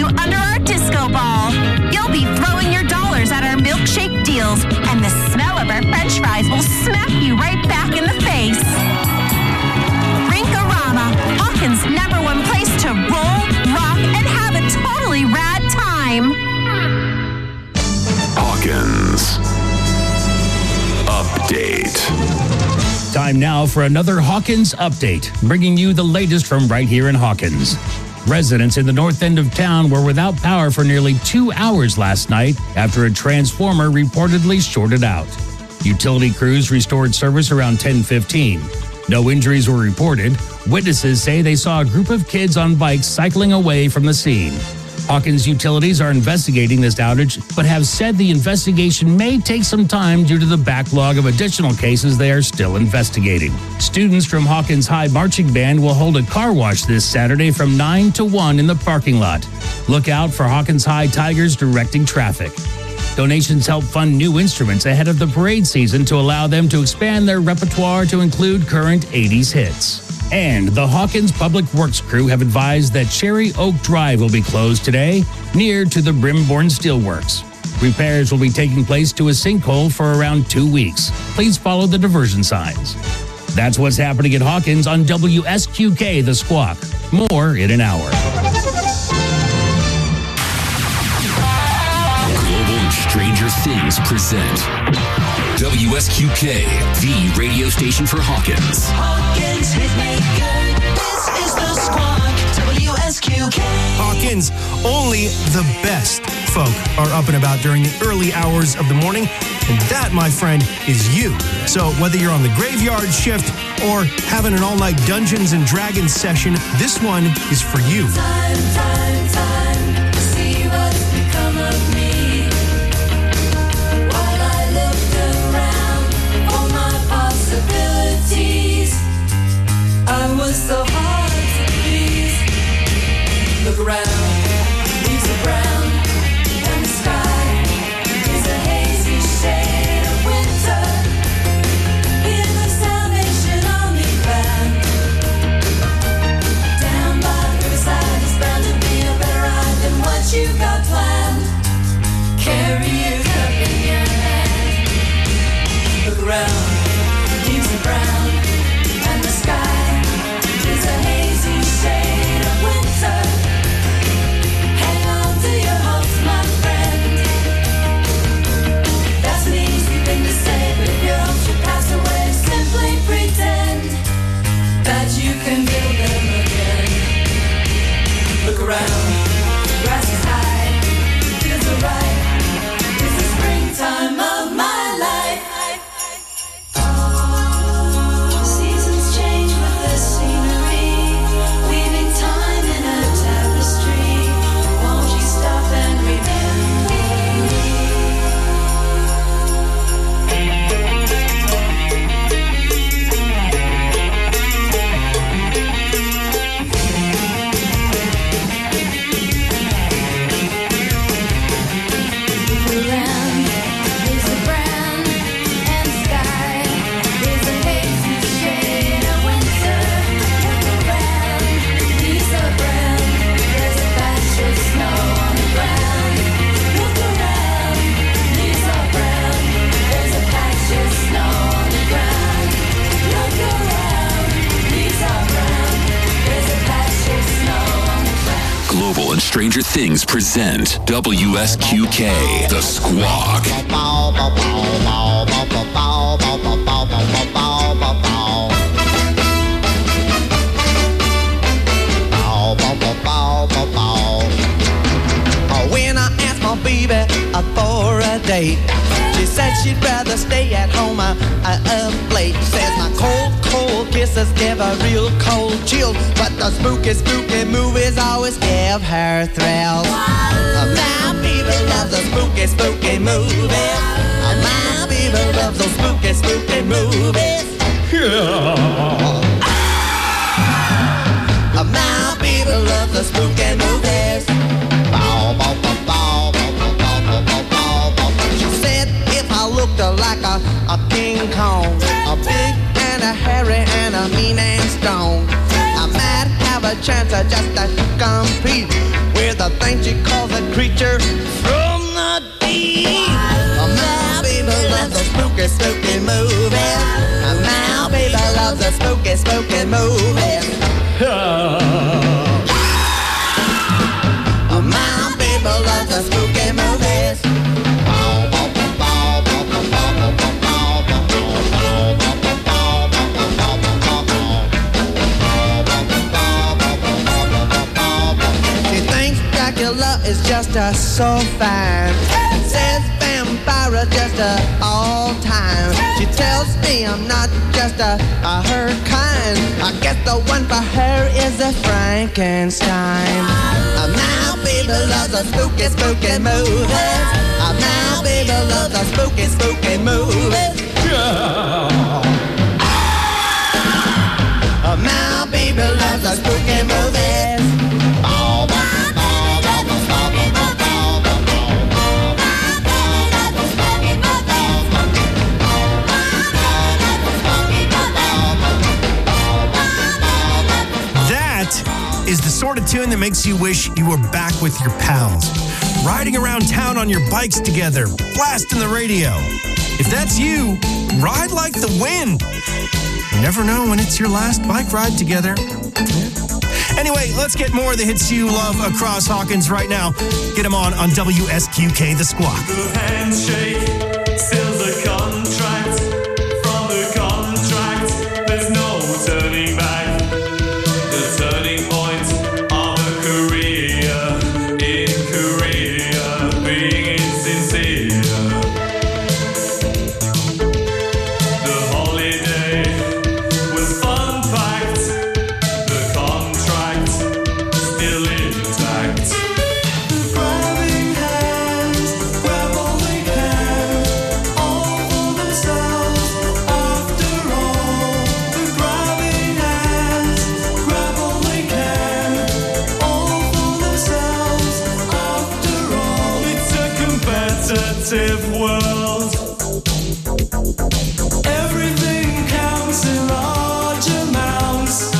under our disco ball. You'll be throwing your dollars at our milkshake deals, and the smell of our french fries will smack you right back in the face. Rinkorama, Hawkins' #1 place to roll, rock, and have a totally rad time. Hawkins Update. Time now for another Hawkins Update, bringing you the latest from right here in Hawkins. Residents in the north end of town were without power for nearly 2 hours last night after a transformer reportedly shorted out. Utility crews restored service around 10:15. No injuries were reported. Witnesses say they saw a group of kids on bikes cycling away from the scene. Hawkins Utilities are investigating this outage, but have said the investigation may take some time due to the backlog of additional cases they are still investigating. Students from Hawkins High Marching Band will hold a car wash this Saturday from 9 to 1 in the parking lot. Look out for Hawkins High Tigers directing traffic. Donations help fund new instruments ahead of the parade season to allow them to expand their repertoire to include current 80s hits. And the Hawkins Public Works crew have advised that Cherry Oak Drive will be closed today, near to the Brimborn Steelworks. Repairs will be taking place to a sinkhole for around 2 weeks. Please follow the diversion signs. That's what's happening at Hawkins on WSQK The Squawk. More in an hour. Global and Stranger Things present WSQK, the radio station for Hawkins. Hawkins Hitmaker, this is the Squawk, WSQK. Hawkins, only the best folk are up and about during the early hours of the morning, and that, my friend, is you. So whether you're on the graveyard shift or having an all-night Dungeons and Dragons session, this one is for you. Time, see what's become of me. I was so hard to please. Look around, leaves are brown, and the sky is a hazy shade of winter. In the Salvation Army band, down by the riverside is bound to be a better ride than what you got planned. Carry your cup in your hand. Look around, leaves are brown, and the sky is a hazy shade of winter. Hang on to your hopes, my friend. That's an easy thing to say, but if your hopes should pass away, simply pretend that you can build them again. Look around, grass is high, fields are ripe. It's the springtime of my life. Seasons change with the scenery, weaving time in a tapestry. Won't you stop and remember me? The land is a brown, and the sky is a hazy shade of winter. Look around, leaves are brown, there's a patch of snow on the ground. Look around, leaves are brown, there's a patch of snow on the ground. Look around, leaves are brown, there's a patch of snow on the ground. Global and Stranger Things present WSQK, The Squawk. When I asked my baby for a date, she said she'd rather stay at home up late. Says my cold kisses give her real cold chills, but the spooky movies always give her thrills. My baby loves the spooky movies. My baby loves those spooky movies. My baby loves the spooky movies. She said if I looked like a King Kong, a big and a hairy and a mean and strong, I might have a chance of just to compete with the thing she calls a creature from the deep. My baby loves the spooky, spooky movies. My baby loves the spooky, spooky movies. My baby loves the spooky movies. She thinks Dracula is just a so fine. Says vampire just all time. She tells me I'm not just a her kind. I guess the one for her is a Frankenstein. My baby loves the spooky, spooky movies. My baby loves the spooky, spooky movies. My baby loves the spooky movies. Is the sort of tune that makes you wish you were back with your pals, riding around town on your bikes together, blasting the radio. If that's you, ride like the wind. You never know when it's your last bike ride together. Anyway, let's get more of the hits you love across Hawkins right now. Get them on WSQK The Squawk. The handshake seals the contract. From the contract, there's no turning back. The turning point of a career in Korea, being insincere. The holiday was fun packed, the contract still intact. Grabbing hands, grab all they can, all for themselves after all. The grabbing hands, grab all they can, all for themselves after all. It's a competitive world. Everything counts in large amounts.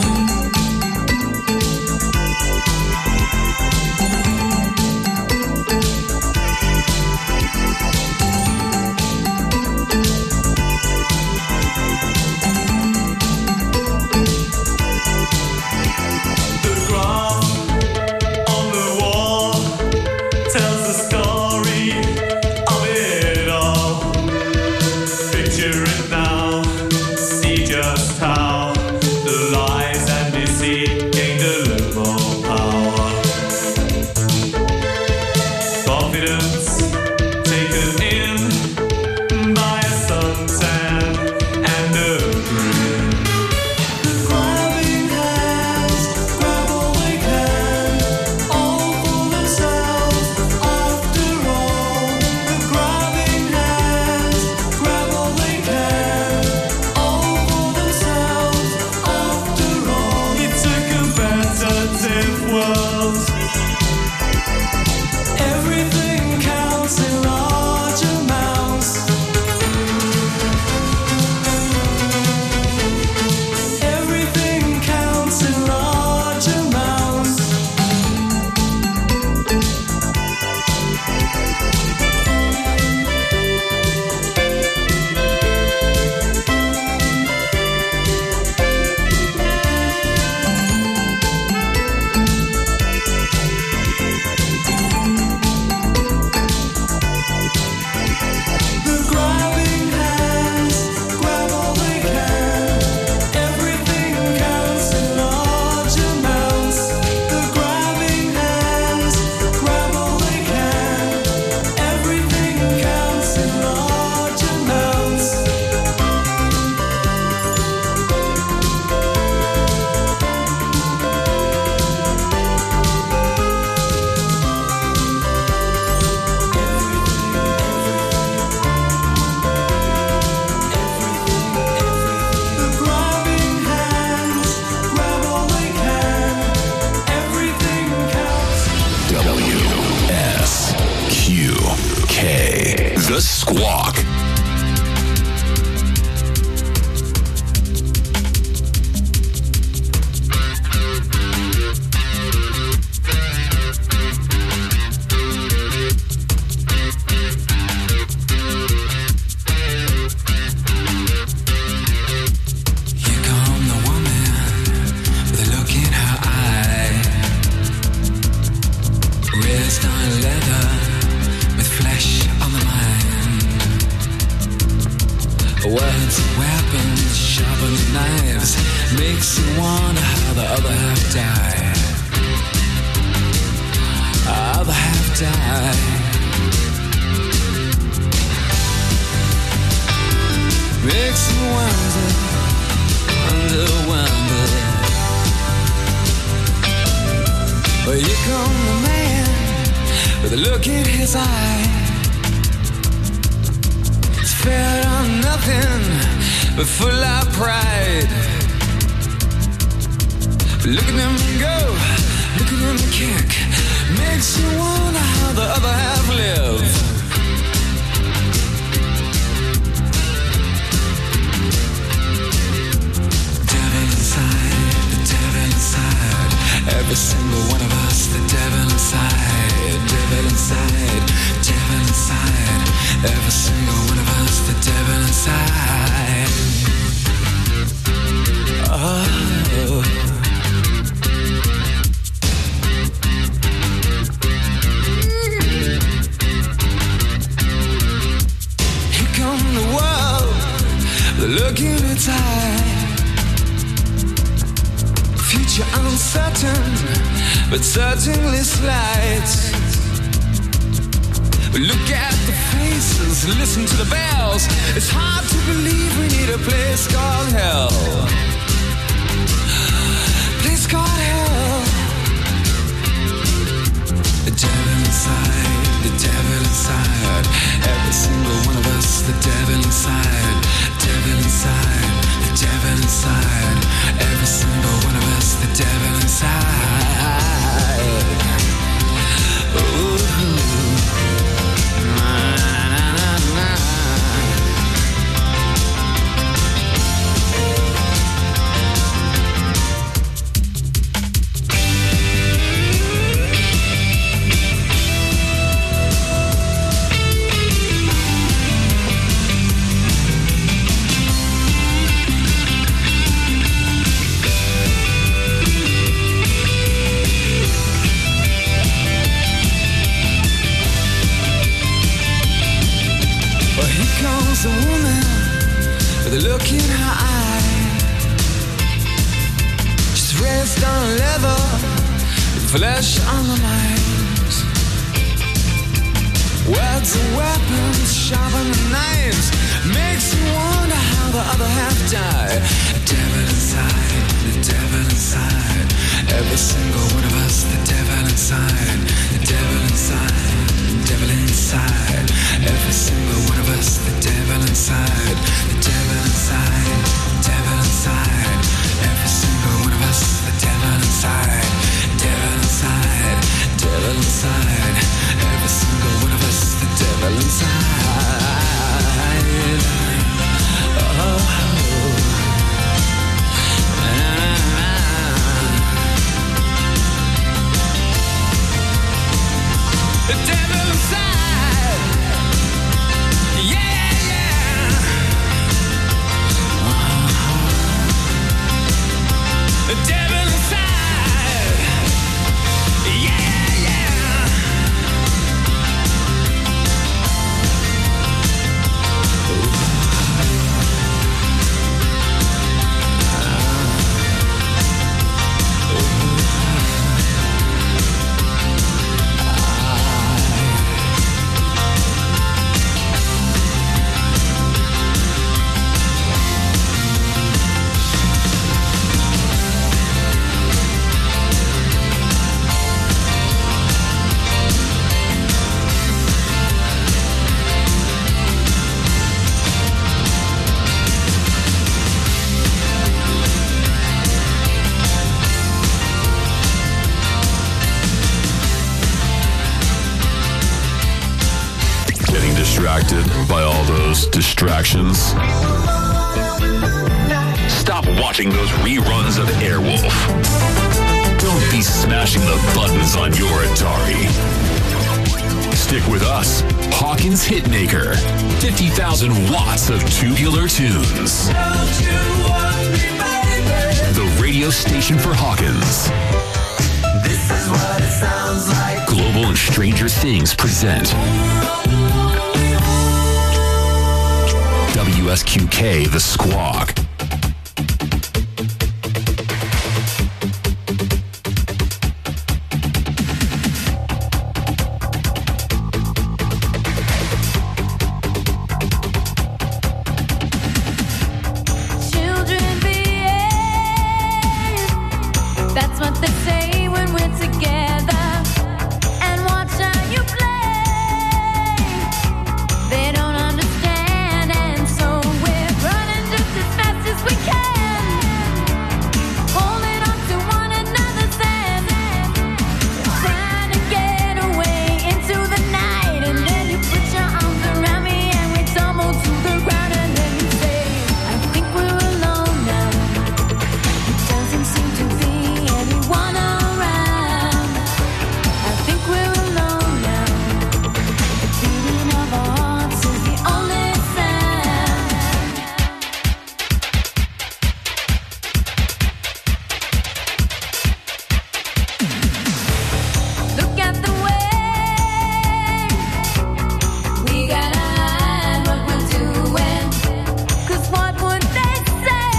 The graph on the wall tells the story of it all. Picture it now, see just how the lies and deceit gained a little more power. Confidence taken in by a suntan and a grin. Grabbing hands, grab all they can, all for themselves after all. The grabbing hands, grab all they can, all for themselves after all. It's a competitive world. Everything counts in large amounts. Everything counts in large amounts. The grabbing hands, grab all they can. Everything counts in large amounts. The grabbing hands, grab all they can. Everything counts in large amounts. The grabbing hands, grab all they can. Everything counts. WSQK. The Squawk. Raised on leather with flesh on the mind. Words, weapons, sharpened knives makes you wonder how the other half died. Other half died. Makes you wonder, wonder. Well, here come the man with a look in his eye. It's fair on nothing, but full of pride. Look at him go, look at him kick. Makes you wonder how the other half live. Every single one of us, the devil inside, devil inside, devil inside. Every single one of us, the devil inside. Oh. Here come the world, the look in its eye. Future uncertain, but certainly slight. Look at the faces, listen to the bells. It's hard to believe we need a place called hell. Place called hell. The devil inside, the devil inside. Every single one of us, the devil inside, devil inside, the devil inside. Every single one of us, the devil inside. Ooh. Na, na, na, na. A woman with a look in her eye. She's raised on leather with flesh on the mind. Words and weapons, sharpen the knives. Makes you wonder how the other half died. The devil inside, the devil inside. Every single one of us, the devil inside, the devil inside, the devil inside. Every single one of us, the devil inside, the devil inside, the devil inside. Every single one of us, the devil inside, devil inside, devil inside. Every single one of us, the devil inside. Oh. The devil inside. Yeah, yeah. The devil inside. Yeah, yeah. Distracted by all those distractions? Stop watching those reruns of Airwolf. Don't be smashing the buttons on your Atari. Stick with us, Hawkins Hitmaker. 50,000 watts of tubular tunes. The radio station for Hawkins. This is what it sounds like. Global Global and Stranger Things present WSQK The Squawk. Children behave. That's what they say when we're together. And watch how you play. They don't understand, and so we're running just as fast as we can, holding on to one another's hand, trying to get away into the night. And then you put your arms around me and we tumble to the ground. And then you say, I think we're alone now. Doesn't seem to be anyone around. I think we're alone now. The beating of our hearts is the only sound. Look at the way we gotta hide what we're doing. 'Cause what would they say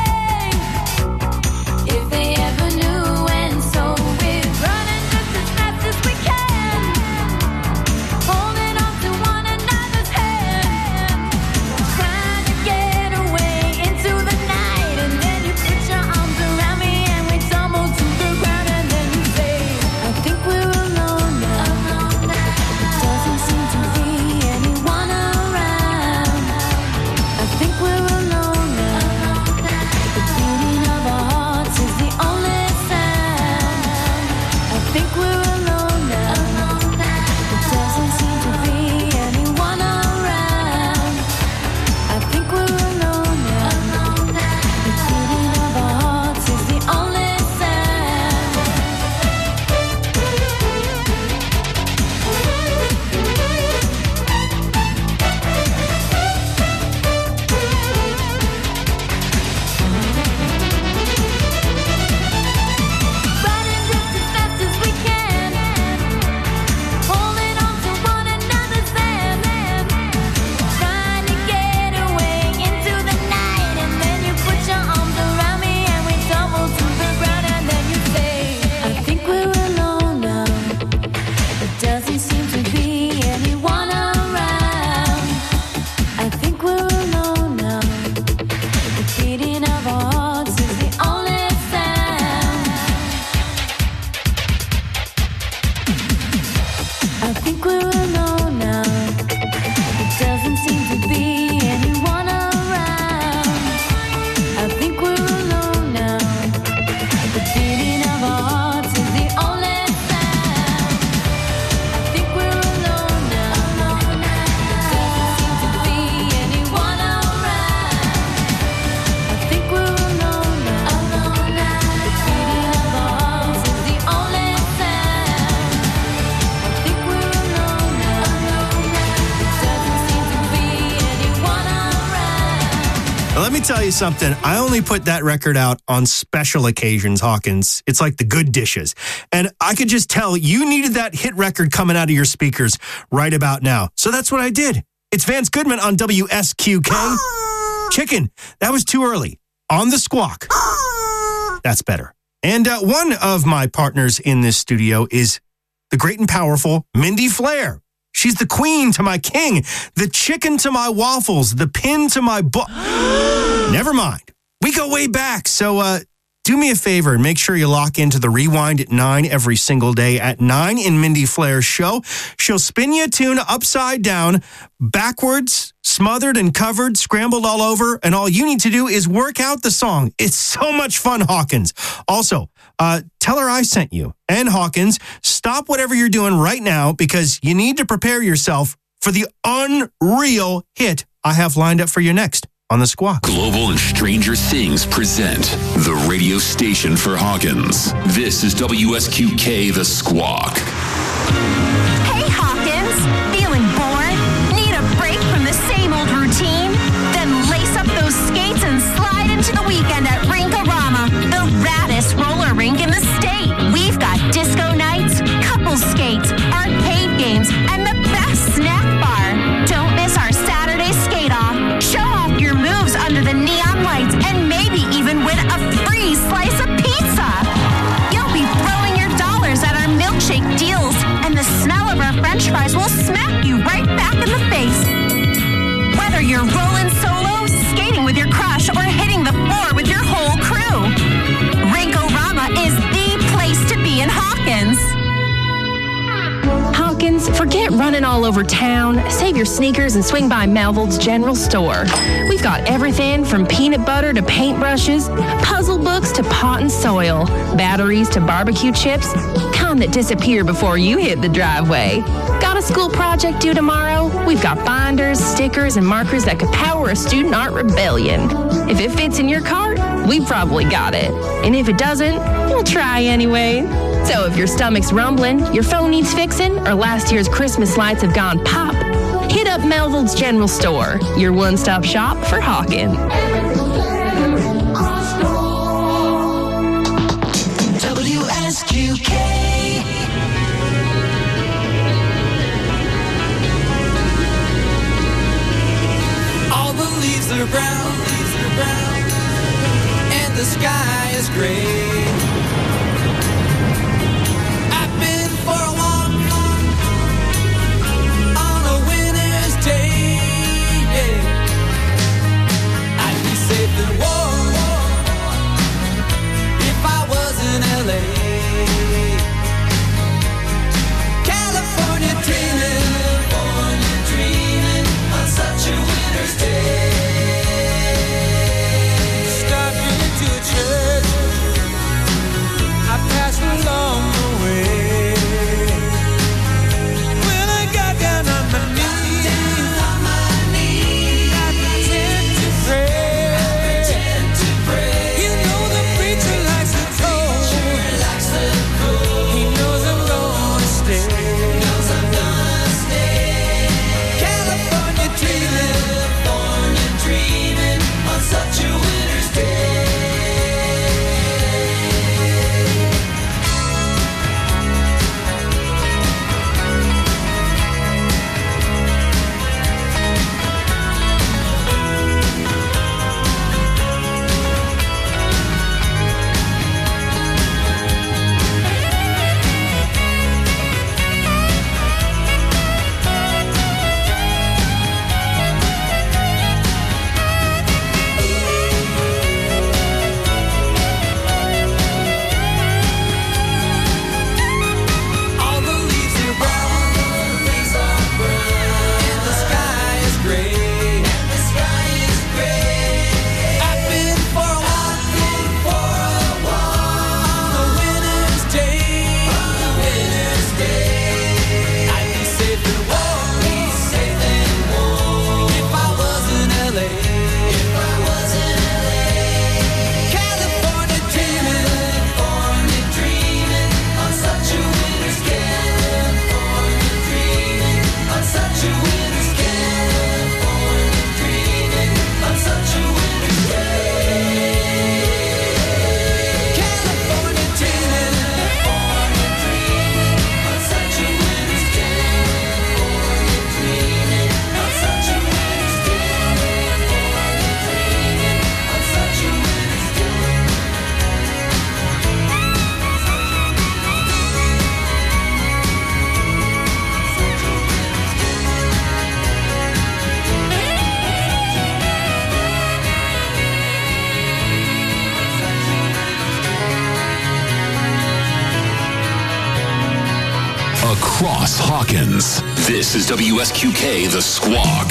if they ever knew? And so we're running just as fast as we can, holding on to one another's hand, trying to get away into the night. And then you put your arms around me and we tumble to the ground. And then you say, I think we're alone now. Doesn't seem to be anyone around. I think we're alone now. The beating of our hearts is the only sound. I think we're alone now. Doesn't seem to be anyone around. I think we're alone now. The beating of our hearts is the only sound. Running just as fast as we can, holding on to one another's hand, trying to get away into the night. And then you put your arms around me and we tumble to the ground. And then you say, I think we're alone now. There doesn't seem to be anyone around. I think we're alone now. The beating of our hearts is the only sound. I think we're alone now. There doesn't seem to be anyone around. I think we're alone now. The beating of our hearts is the only sound. I think we're alone now. There doesn't seem to be anyone around. I think we're alone now. The beating of our hearts is the only sound. I think we're alone now. There doesn't seem to be anyone around. Now, let me tell you something. I only put that record out on special occasions, Hawkins. It's like the good dishes. And I could just tell you needed that hit record coming out of your speakers right about now. So that's what I did. It's Vance Goodman on WSQK. Chicken, that was too early. On the Squawk. That's better. And one of my partners in this studio is the great and powerful Mindy Flair. She's the queen to my king, the chicken to my waffles, the pin to my Never mind. We go way back. So do me a favor and make sure you lock into the Rewind at 9 every single day at 9 in Mindy Flair's show. She'll spin you a tune upside down, backwards, smothered and covered, scrambled all over, and all you need to do is work out the song. It's so much fun, Hawkins. Also, tell her I sent you. And Hawkins, stop whatever you're doing right now because you need to prepare yourself for the unreal hit I have lined up for you next on The Squawk. Global and Stranger Things present the radio station for Hawkins. This is WSQK The Squawk. Hey, Hawkins. Feeling bored? Need a break from the same old routine? Then lace up those skates and slide into the weekend at Rink-A-Rama, the raddest roller rink in the state. We've got disco nights, couple skates, smack you right back in the face. Whether you're rolling solo, skating with your crush, or hitting the floor with your whole crew, Rinko-Rama is the place to be in Hawkins. Hawkins, forget running all over town. Save your sneakers and swing by Melville's General Store. We've got everything from peanut butter to paintbrushes, puzzle books to pot and soil, batteries to barbecue chips, kind that disappear before you hit the driveway. Got a school project due tomorrow? We've got binders, stickers, and markers that could power a student art rebellion. If it fits in your cart, we've probably got it. And if it doesn't, we'll try anyway. So if your stomach's rumbling, your phone needs fixing, or last year's Christmas lights have gone pop, hit up Melville's General Store, your one-stop shop for Hawkins. WSQK. All the leaves are brown, and the sky is gray. I've been for a walk on a winter's day. I'd be safe and warm if I was in LA. California dreaming on such a winter's day. Stopping into a church I passed along the way. When I got down on my knees, I pretend to pray. You know the preacher likes the cold. He knows I'm gonna stay. California dreaming on such a winter's day. All the leaves are brown, and the sky is gray. I've been for a walk on a winter's day. I'd be safe and warm if I was in LA. California dreaming on such a winter's day. Dreaming on such a winter's day. Dreaming on such a winter's day. California dreaming on such a winter's day. Dreaming on such a winter's Across Hawkins, this is WSQK The Squawk.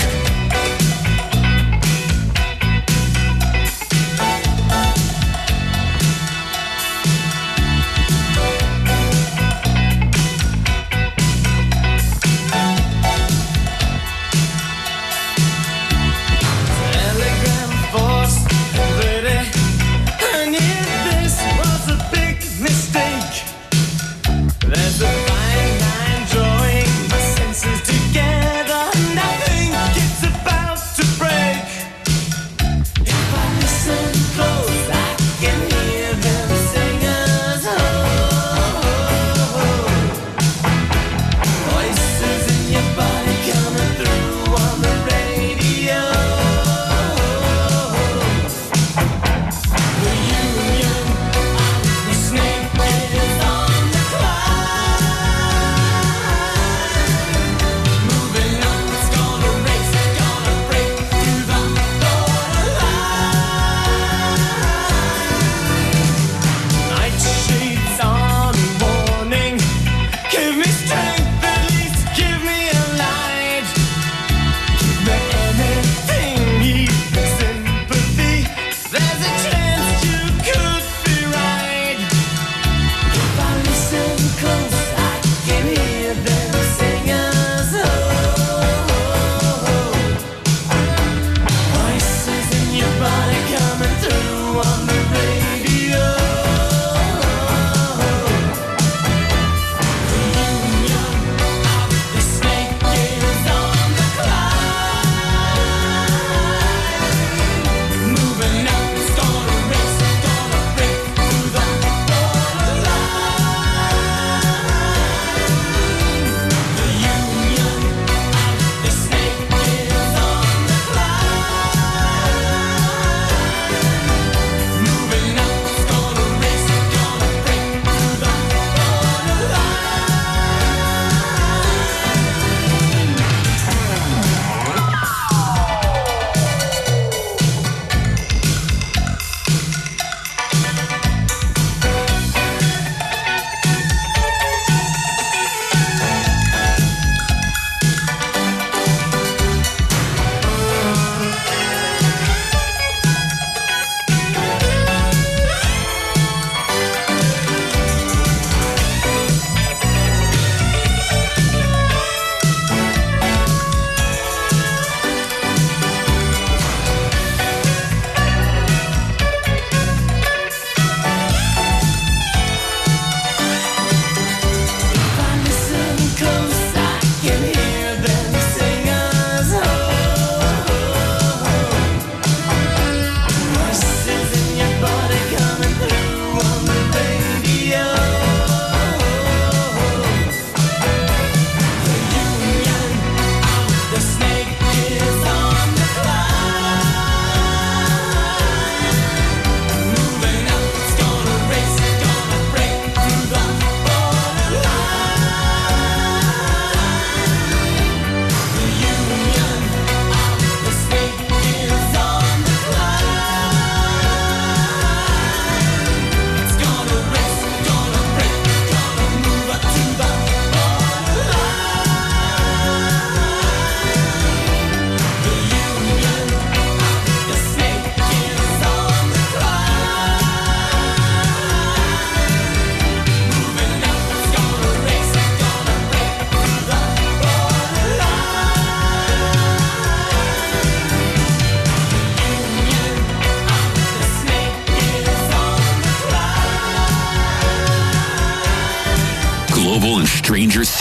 Telegram force, lady, and if this was a big mistake, there's a fine line drawing my senses together, and I think it's a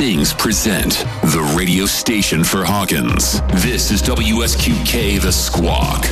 Things present the radio station for Hawkins. This is WSQK The Squawk.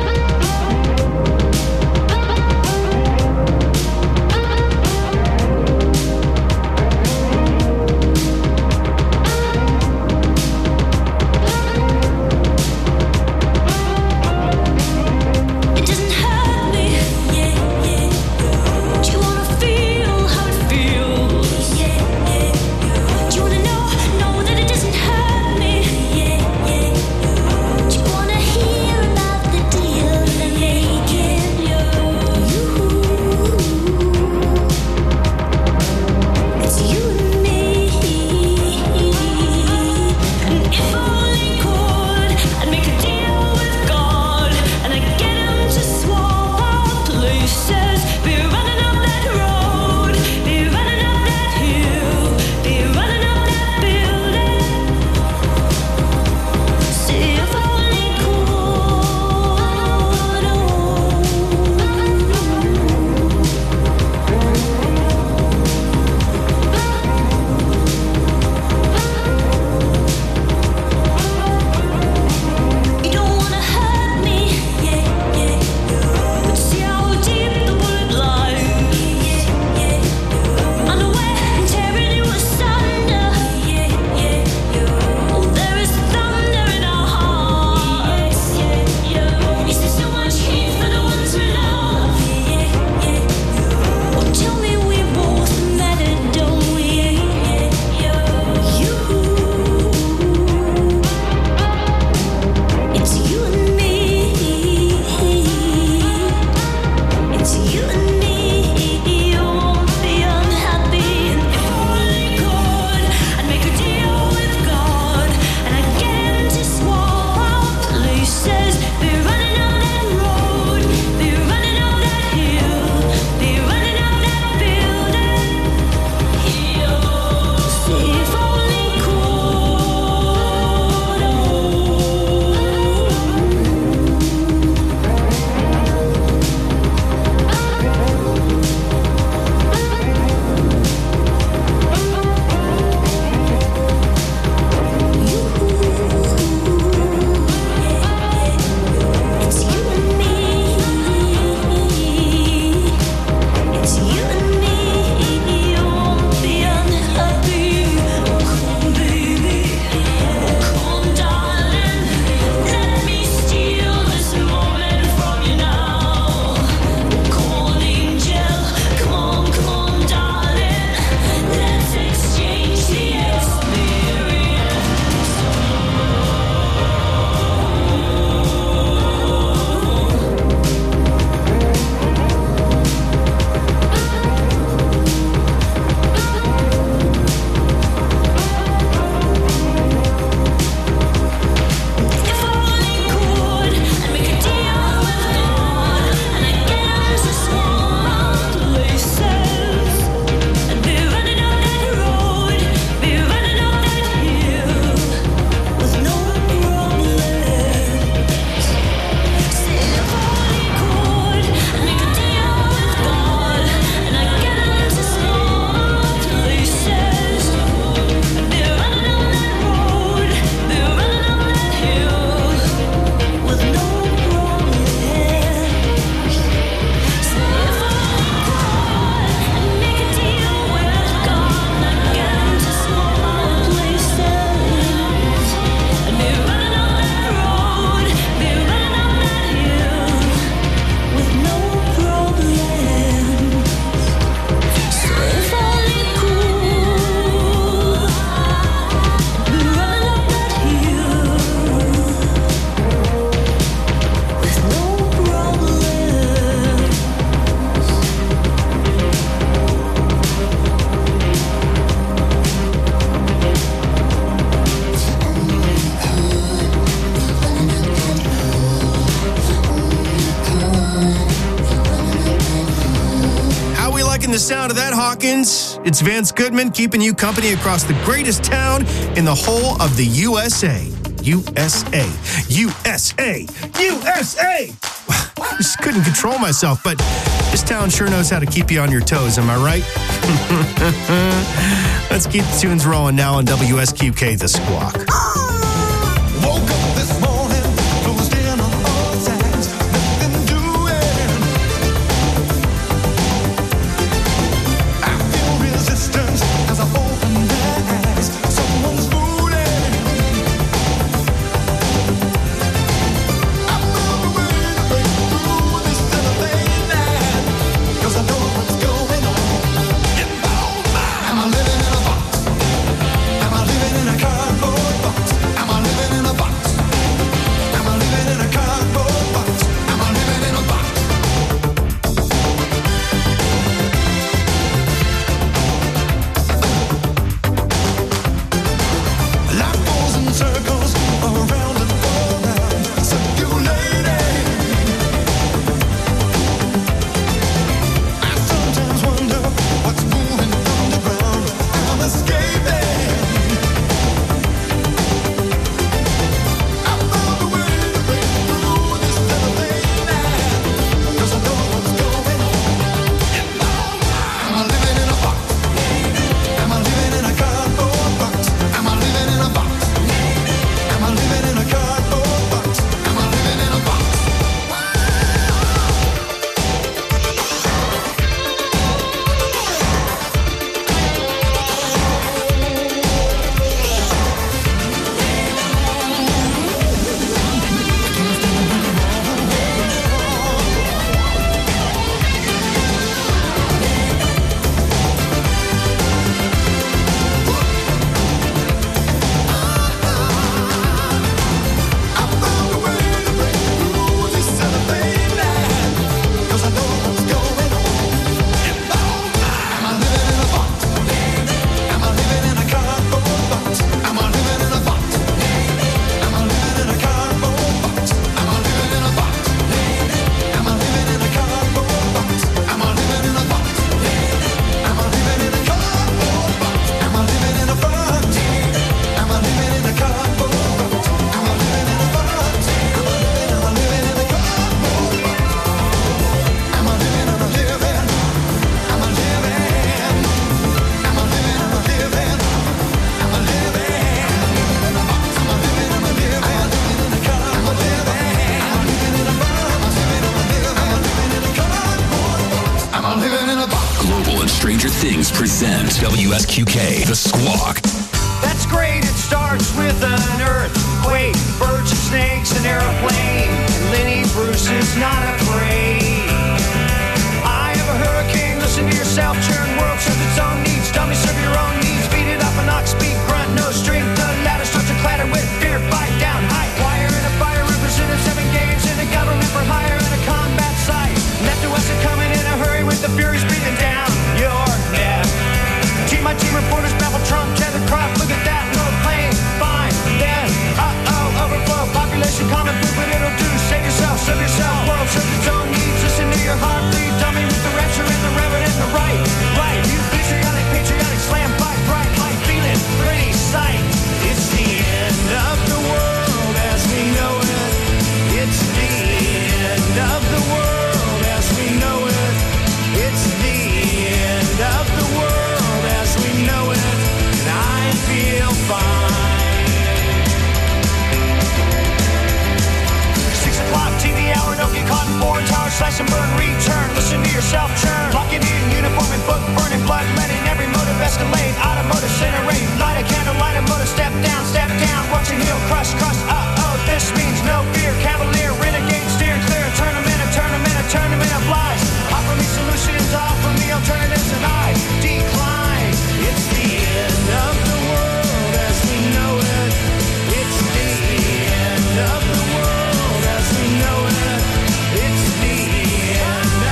The sound of that, Hawkins. It's Vance Goodman keeping you company across the greatest town in the whole of the USA. USA. USA! USA! I just couldn't control myself, but this town sure knows how to keep you on your toes, am I right? Let's keep the tunes rolling now on WSQK, The Squawk. Woke up this morning, closed in on all sides, nothing doing. I feel resistance as I open my eyes. Someone's fooling. I found a way to break through this cellophane line, 'cause I know what's going on. Am I living in a box? Am I living in a cardboard box? Am I living in a box? Am I living in a cardboard box? Am I living in a box? Life goes in circles, around and around, circulating. I sometimes wonder what's moving underground. I'm escaping. I found a way to break through this cellophane line, 'cause I know what's going on. Am I living in a box? Am I living in a cardboard box? Am I living in a box? Am I living in a cardboard box? Am I living in a box? I found a way to break through this cellophane line, 'cause I know what's going on. Am I living in a box? Am I living in a cardboard box? Am I living in a box? Am I living in a cardboard box? Am I living in a box? Am I living in a cardboard box? Am I living in a box? Am I living in a cardboard box? Am I living in a box? Am I living in a cardboard box? Am I living in a box? Am I living in a cardboard box? Am I living in a living? Am I living? Am I living in a living? Am I living in a box? Am I living in a living? Am I living in a cardboard? Am I living in a box? Am I living in a living? Am I living in a cardboard box? Am I living in a box? Global and Stranger Things present WSQK, The Squawk. That's great, it starts with an earthquake, birds and snakes, an airplane. Lenny Bruce is not afraid. I have a hurricane, listen to yourself, churn, world serves its own needs. Dummy, serve your own needs, beat it up, an ox, speak, grunt, no strength. The ladder starts to clatter with fear, fight down, high wire in a fire, represented 7 games in a government for hire in a combat site. Left to us and coming in a hurry with the furies breathing down your neck. My team reporters babble Trump, tethered crop, look at that, no plane, fine, then, overflow, population, common food, but it'll do, save yourself, serve yourself, world serves its own needs, listen to your heartbeat, dummy with the rapture and the reverend and the right, you patriotic, slam, fight, bright, light, feeling, pretty sight, it's the end of the world as we know it, it's the end of the world as we know it, it's the end of the world as we know it, and I feel fine. 6 o'clock TV hour, don't get caught in foreign towers, slash and burn, return, listen to yourself churn, lock it in, uniform and book, burning blood, letting every motive escalate, automotive incinerate, light a candle, light a motor, step down, watch your heel crush, this means no fear, cavalier, renegade, steer clear, tournament of lies, offer me solutions, offer me alternatives, and I decline. It's the end of the world as we know it. It's the end of the world as we know it. It's the end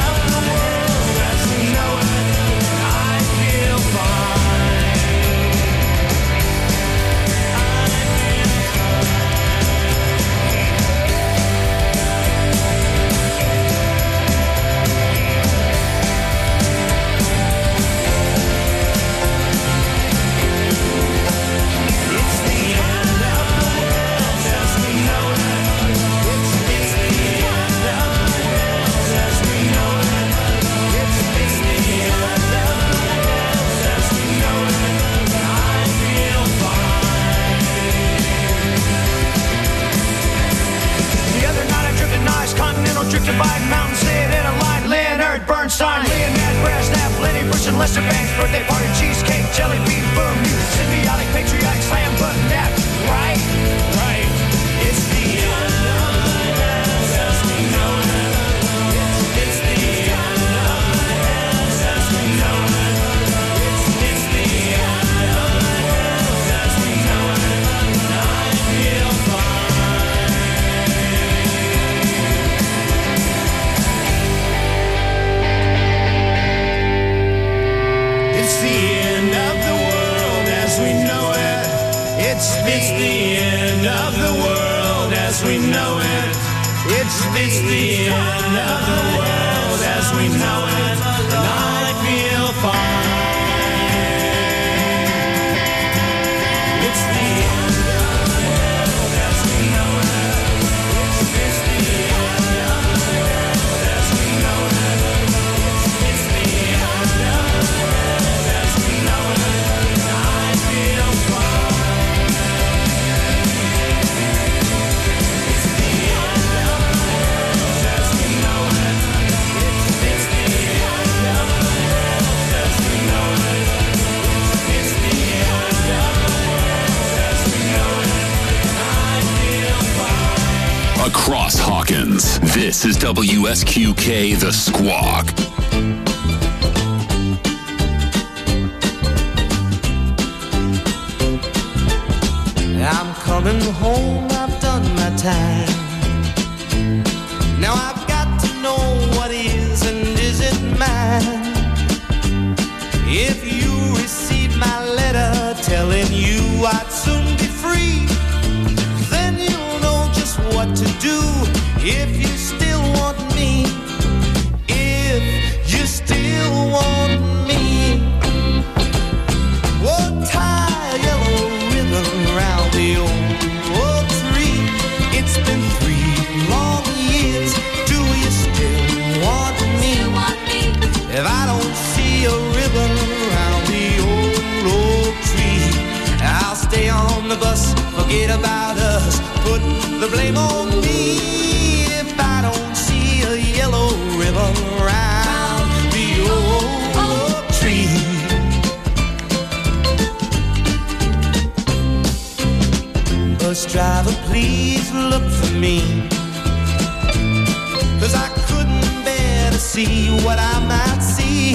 Lester Bangs, birthday party, cheesecake, jelly bean, boom, you symbiotic, patriotic, slam button, that, right, right. It's the end of the world as we know it. It's the end of the world as we know it. It's the end of the world as we know it. I feel fine. It's the end of the world as we know it. It's the end of the world as we know it. It's the end of the world as we know it. And I feel fine. It's the end of the world as we know it. It's the end of the world as we know it. It's the end of the world as we know it. And I feel fine. It's the end of the world as we know it. It's the end of the world as we know it. It's the end of the world as we know it. And I feel fine. Across Hawkins, this is WSQK The Squawk. I'm coming home, I've done my time. Now I've got to know what is and isn't mine. If you receive my letter telling you I'd soon be free, then you'll know just what to do if you still want me. If you still want me. Oh, tie a yellow ribbon around the old tree. It's been 3 long years. Do you still want me? If I don't see a ribbon around the old tree, I'll stay on the bus, forget about us, put the blame on me. If I don't see a yellow ribbon around the old tree. Bus driver, please look for me, 'cause I couldn't bear to see what I might see.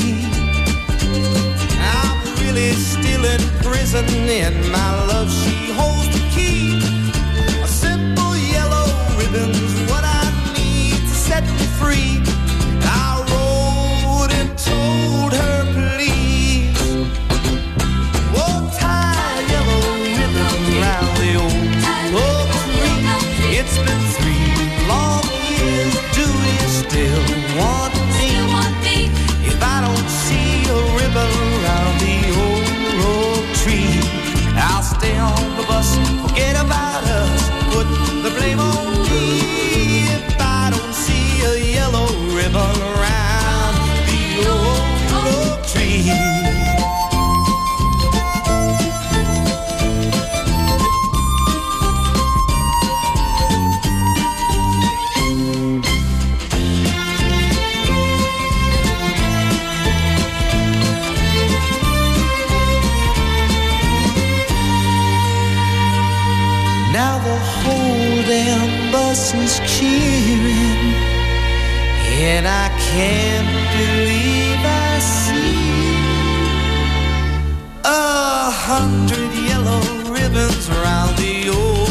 I'm really still in prison, and my love, she holds the key. A simple yellow ribbon's what I need to set me free. I wrote and told her, please, oh, tie a yellow ribbon round the old tree. It's been 3 long years. Do you still want me? If I don't see a ribbon around the old tree, I'll stay on the bus, forget about us, put the blame on me. If I don't see a yellow ribbon around the old tree. Now the whole damn bus is cheering, and I can't believe I see 100 yellow ribbons around the old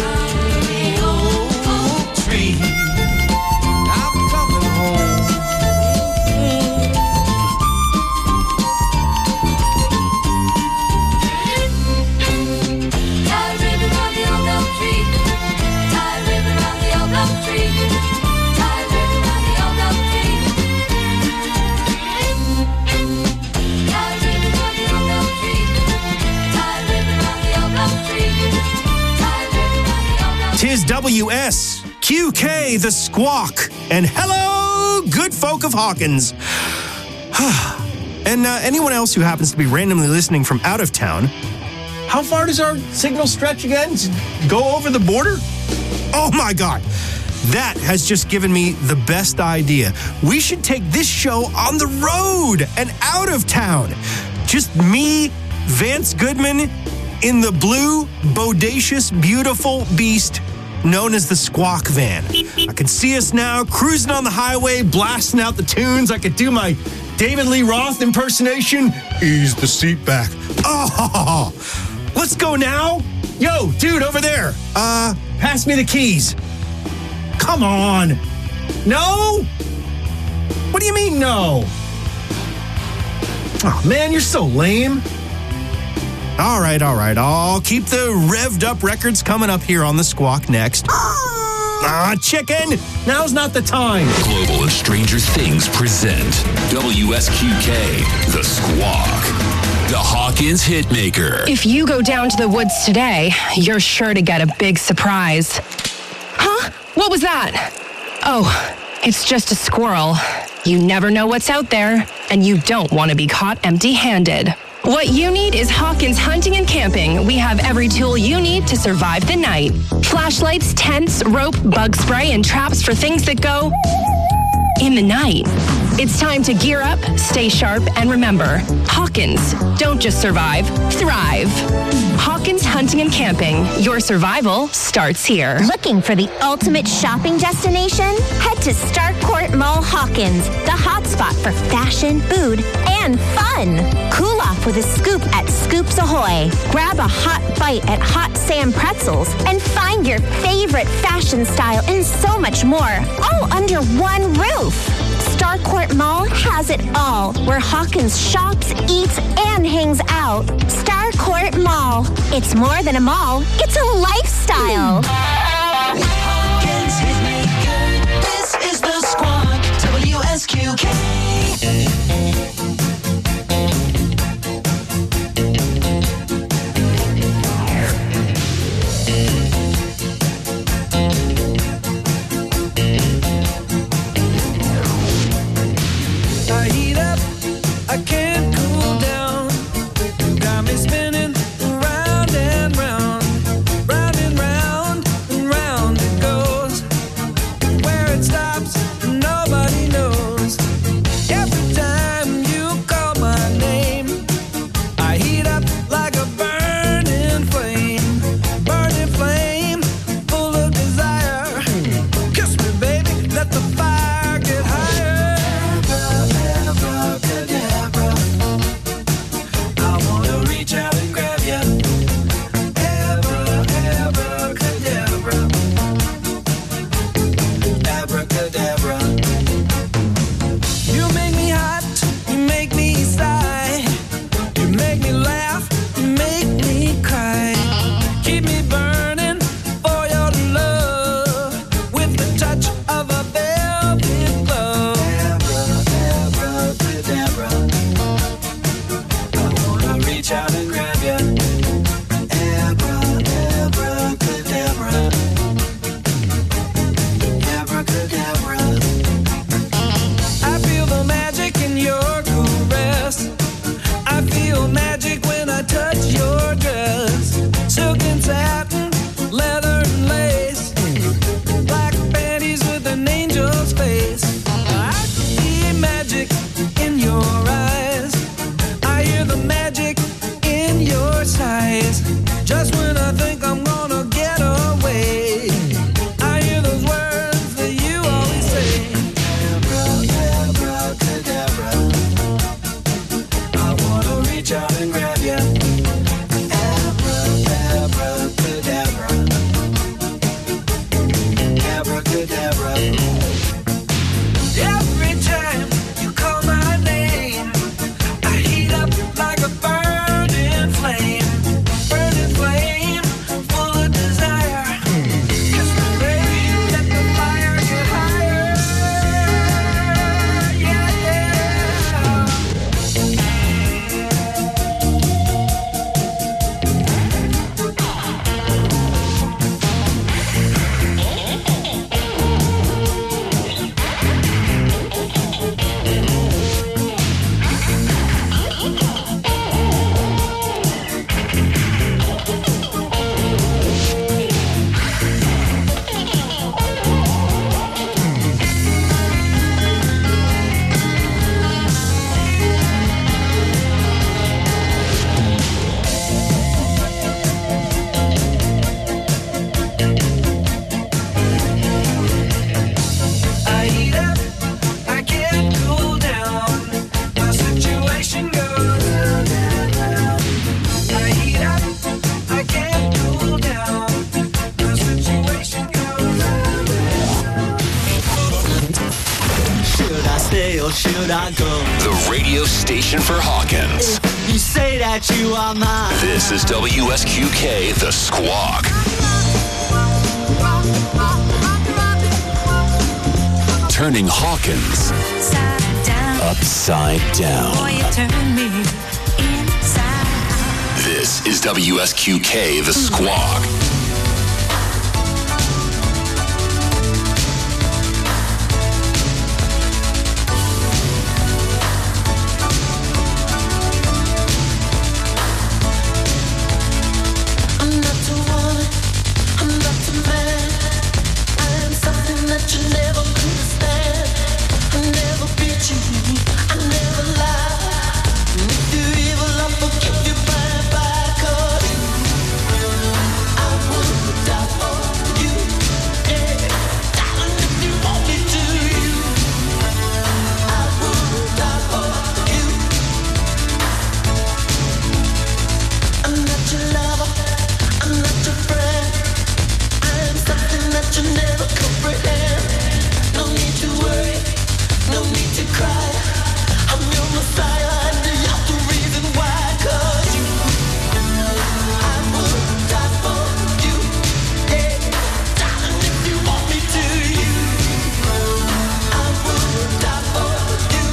tree. I'm coming home. Tie a ribbon round the old oak tree. Tie a ribbon round the old oak tree. Tie a ribbon round the old oak tree. Tie a ribbon round the old oak tree. Tie a ribbon round the old oak tree. Tie a ribbon round the old oak tree. Tis WSQK The Squawk. And hello, good folk of Hawkins. And anyone else who happens to be randomly listening from out of town, how far does our signal stretch again? Go over the border? Oh my God. That has just given me the best idea. We should take this show on the road and out of town. Just me, Vance Goodman, in the blue, bodacious, beautiful beast known as the Squawk Van. I can see us now cruising on the highway, blasting out the tunes. I could do my David Lee Roth impersonation. Ease the seat back. Oh, let's go now. Yo, dude, over there. Pass me the keys. Come on. No? What do you mean, no? Oh, man, you're so lame. All right. I'll keep the revved up records coming up here on the Squawk next. Chicken, now's not the time. Global and Stranger Things present WSQK, The Squawk, the Hawkins Hitmaker. If you go down to the woods today, you're sure to get a big surprise. Huh? What was that? Oh, it's just a squirrel. You never know what's out there, and you don't want to be caught empty-handed. What you need is Hawkins Hunting and Camping. We have every tool you need to survive the night. Flashlights, tents, rope, bug spray, and traps for things that go in the night. It's time to gear up, stay sharp, and remember, Hawkins, don't just survive, thrive. Hawkins Hunting and Camping. Your survival starts here. Looking for the ultimate shopping destination? Head to Starcourt Mall Hawkins, the hotspot for fashion, food, and fun. Cool off with a scoop at Scoops Ahoy. Grab a hot bite at Hot Sam Pretzels and find your favorite fashion style and so much more, all under one roof. Starcourt Mall has it all, where Hawkins shops, eats, and hangs out. Starcourt Mall. It's more than a mall, it's a lifestyle. Hawkins Hitmaker. This is the Squawk. WSQK. I heat up, I can't cool down. You got me spinning round and round, round and round and round it should I go? The radio station for Hawkins. You say that you are mine. This is WSQK, The Squawk. Turning Hawkins upside down. Boy, you turn me inside. This is WSQK, The Squawk. I'm not the woman, I'm not the man. I am something that you never understand. I never beat you, I never lie. And if you're evil, I'll forgive you bye-bye. 'Cause I would die for you, yeah. Darling, if you want me to, I would die for you. I'm not your lover, I'm not your friend. I am something that you never comprehend. No need to worry, no need to cry. I'm your Messiah and you're the reason why. 'Cause you, I would die for you, yeah. Darling, if you want me to, I would die for you.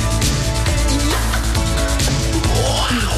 Wow.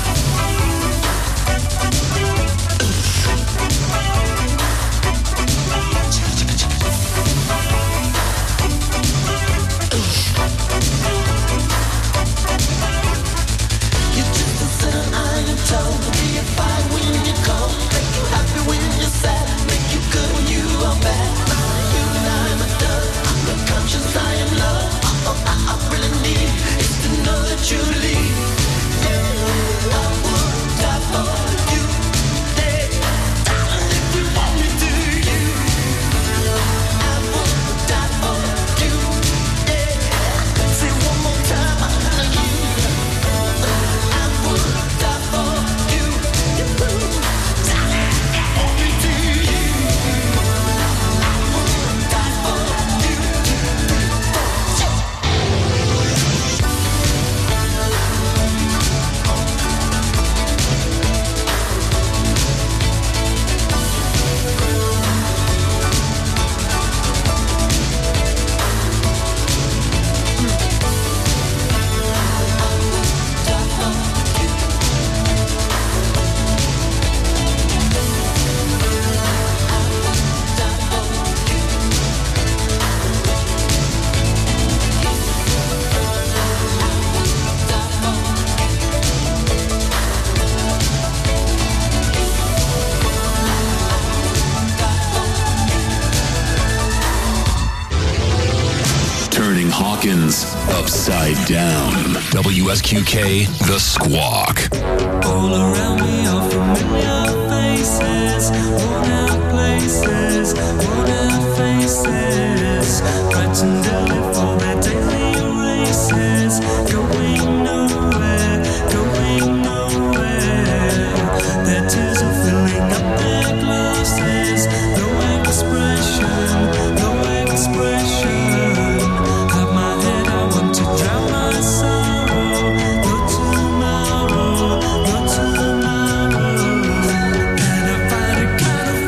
You just a sinner, I am told. Be a fire when you cold. Make you happy when you're sad. Make you good when you are bad. You and I'm a dove. I'm the conscience, I am love. All I really need is to know that you leave. Yeah, I would die for you. Yeah, darling, if you want me to, I would die for you. Yeah, say one more time, I love you. I would die for you. Darling, if you want me to, I would die for you. Turning Hawkins upside down. WSQK, The Squawk. All around me are familiar faces, worn out places, worn out faces, frightened to live for their daily races, going nowhere, going nowhere. Their tears are filling up their glasses, no expression, no expression. Have my head, I want to drown my sorrow. No tomorrow, no tomorrow. And I find it kind of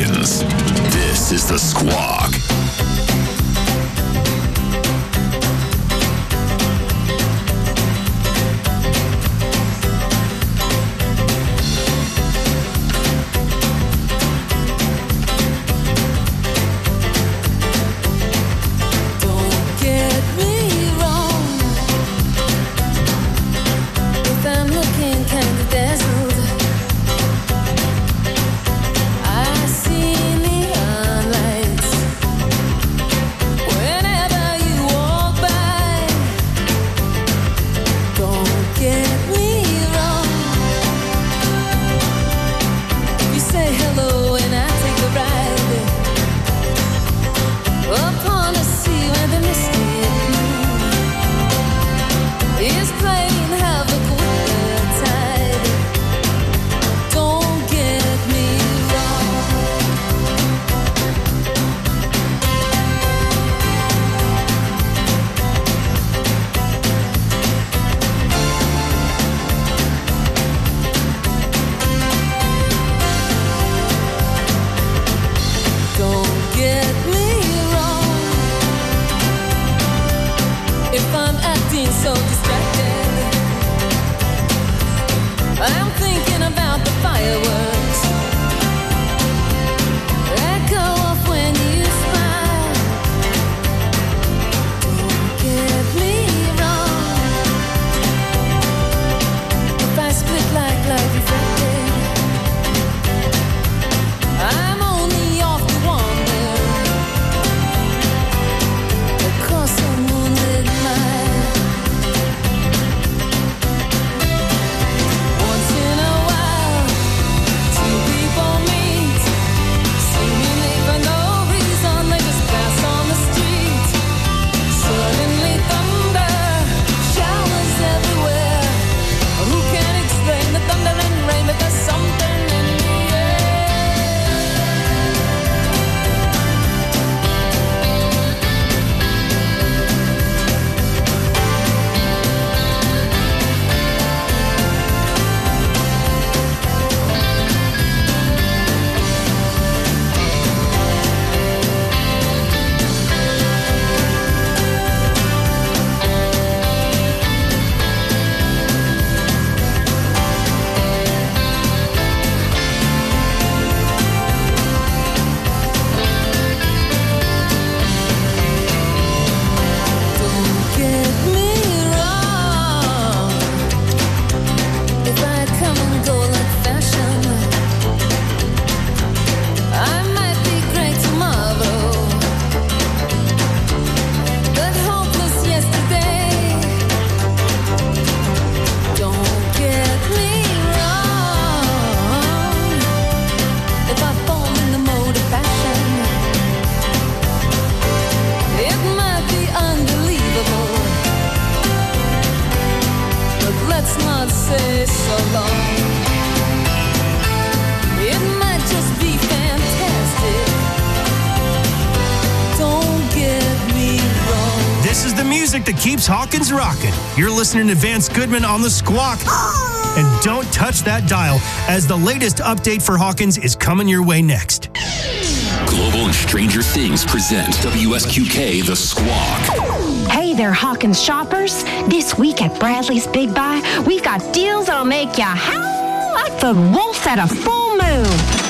Hawkins. This is The Squawk. Don't get me wrong. If I'm looking kind of dazzled, I see neon lights whenever you walk by. Don't get me wrong. You say hello and I take a ride upon a sea where the misty blue is playing havoc with the tide. Don't get me wrong. Don't get me wrong. If I'm acting so distracted, I'm thinking about the fireworks that go off when you smile. Don't get me wrong. If I split like light reflected, I'm only off to wander across a moonlit mile. Once in a while, two people meet, seemingly for no reason. They just pass on the street. Suddenly thunder showers everywhere. Who can explain the thunder and rain? But there's something in the air. Don't get me wrong. If I come and go like fashion, I might be great tomorrow, but hopeless yesterday. Don't get me wrong. If I fall in the mode of fashion, it might be unbelievable, but let's not say so long. It might just be fantastic. Don't get me wrong. This is the music that keeps Hawkins rocking. You're listening to Vance Goodman on The Squawk. And don't touch that dial, as the latest update for Hawkins is coming your way next. Global and Stranger Things present WSQK The Squawk. Hey there, Hawkins shoppers. This week at Bradley's Big Buy, we've got deals that'll make you howl like the wolf at a full moon.